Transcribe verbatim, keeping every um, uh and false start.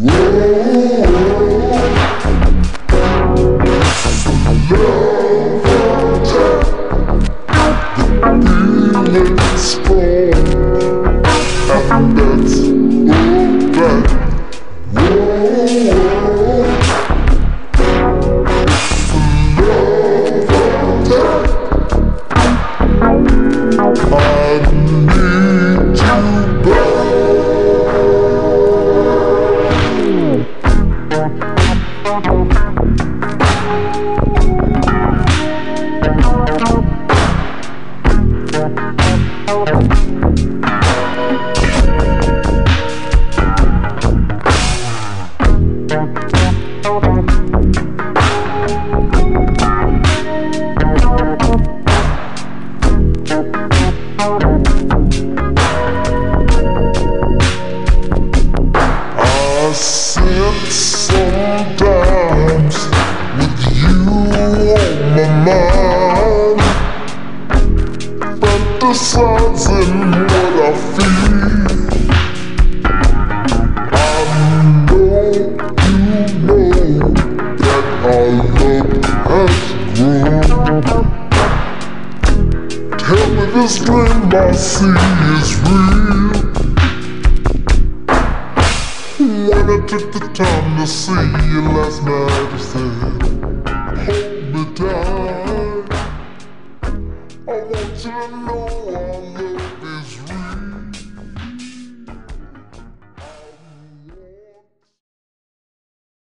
I sit sometimes with you on my mind, fantasizing what I feel. I know you know that our love has grown. Tell me this dream I see is real. When I took the time to see you last night, you said, hold me tight. I want you to know our love is real.